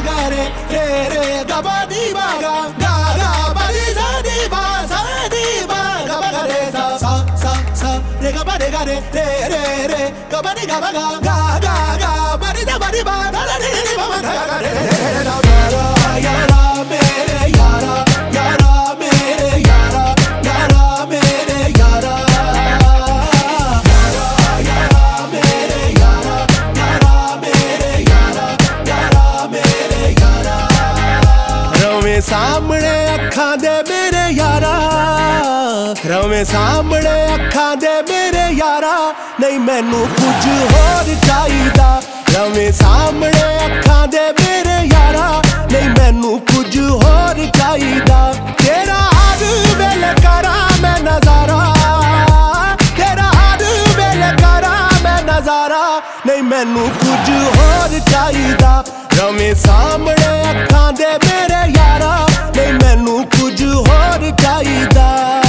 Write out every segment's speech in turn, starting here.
गा रे रे गा बा नी बा गा गा बा नी सा नी बा गा बा गा रे सा रे गा रे गा बा नी गा बा गा बा नी दा बा नी बा दा दा नी बा गा गा रे यारा मेरे यारा यारा मेरे यारा यारा मेरे यारा सामने अखां दे मेरे यारा रवे सामने अखां दे मेरे यारा नहीं मैनू कुछ होर चाहिदा रवे सामने अखां दे मेरे यारा नहीं मैनू कुछ होर चाहिदा तेरा हर वेले करा मैं नजारा तेरा हर वेले करा मैं नजारा नहीं मैनू कुछ होर चाहिदा रवे सामने अखां दे मेरे यारा नहीं मैनू कुछ होर चाहिदा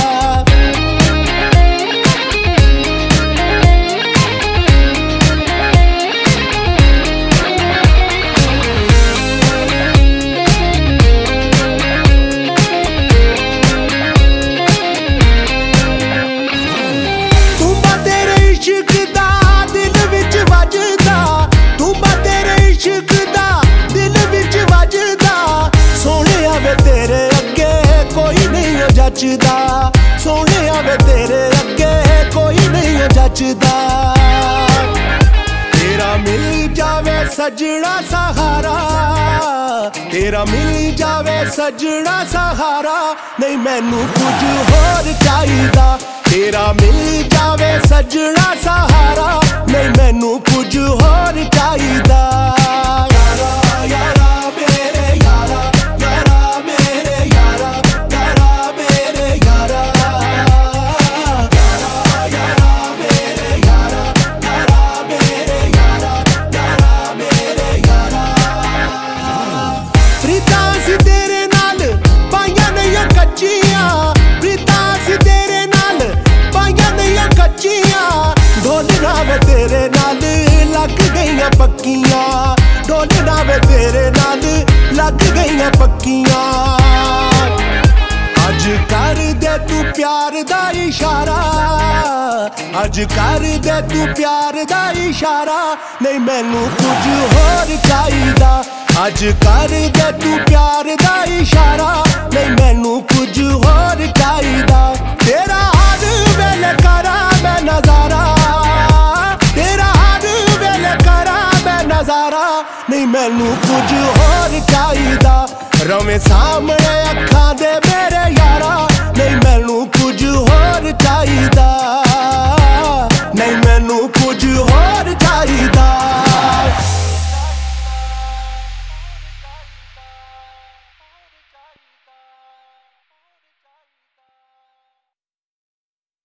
सोने वे तेरे अगे कोई नहीं जचदा तेरा मिल जावे सजना सहारा तेरा मिल जावे सजना सहारा नहीं मैनू कुछ होर चाहिदा तेरा मिल जावे सजना सहारा नहीं मैनू कुछ होर चाहिदा तेरे नाल लग गईयां पक्कियां डोलना वे तेरे नाल लग गईयां पक्कियां अज कर दे तू प्यार दा इशारा अज कर दे तू प्यार दा इशारा नहीं मैनू कुछ होर चाहिदा अज कर दे तू प्यार दा इशारा नहीं मैनू कुछ होर चाहिदा तेरा हर वेले करा मैं नजारा नहीं मैनू कुछ होर चाहिदा रवे सामने अखां दे मेरे यारा नहीं मैनू कुछ होर चाहिदा।